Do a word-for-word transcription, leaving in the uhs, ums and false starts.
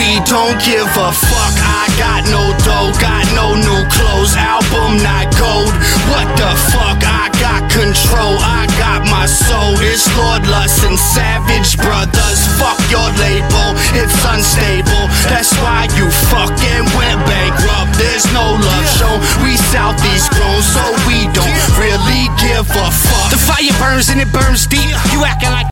we don't give a fuck. I got no dough, got no new clothes, album not gold. What the fuck? I got control, I got my soul. It's Lord Lust and Savage Brothers. Fuck your label, it's unstable. That's why you fucking went bankrupt. There's no love shown, we Southeast grown, so we don't really give a fuck. The fire burns and it burns deep. You acting like